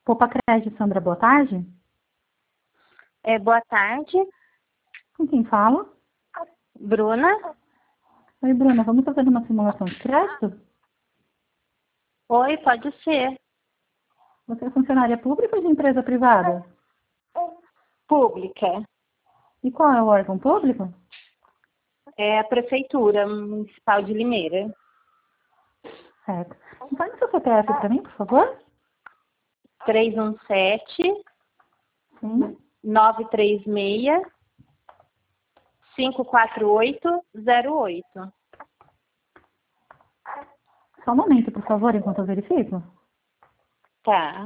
Poupa Crédito, Sandra, boa tarde. Boa tarde, Com quem fala? Bruna. Oi, Bruna, vamos fazer uma simulação de crédito? Oi, pode ser. Você é funcionária pública ou de empresa privada? Pública. E qual é o órgão público? É a Prefeitura Municipal de Limeira. Certo. Informe seu CPF para mim, por favor. 317 Sim. 936 54808. Só um momento, por favor, enquanto eu verifico. Tá.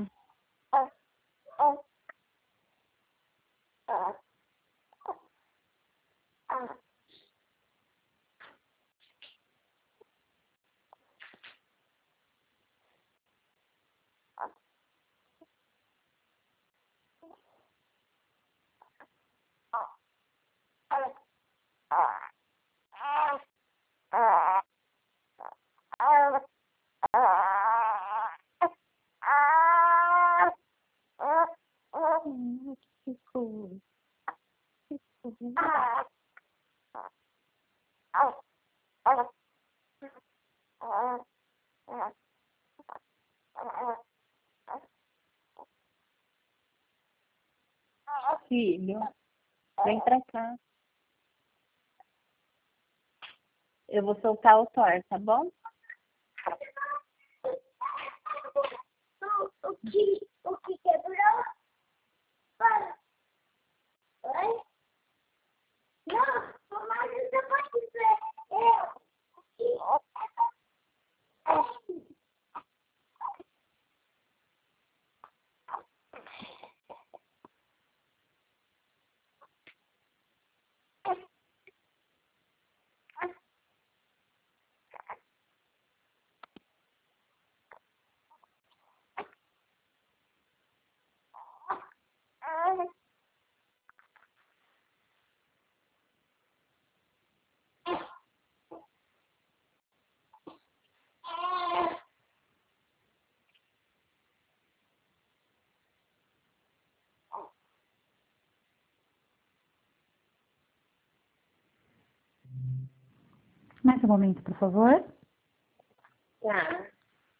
Filho, vem pra cá. Eu vou soltar o Thor, tá bom? O que quebrou? Oi? Não, mas você pode dizer. Mais um momento, por favor. Tá.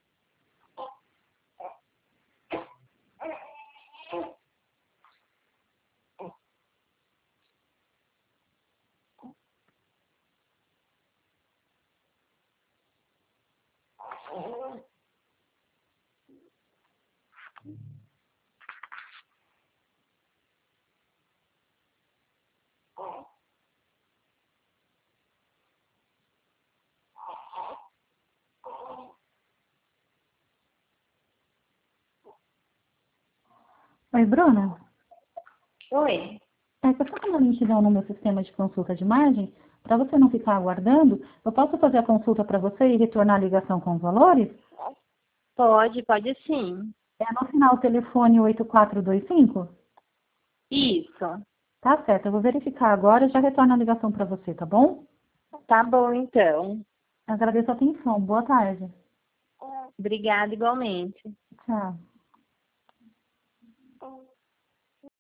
Oi, Bruna. Oi. Você está com uma lentidão no meu sistema de consulta de imagem? Para você não ficar aguardando, eu posso fazer a consulta para você e retornar a ligação com os valores? Pode sim. É no final telefone 8425? Isso. Tá certo, eu vou verificar agora e já retorno a ligação para você, tá bom? Tá bom, então. Agradeço a atenção. Boa tarde. Obrigada igualmente. Tchau.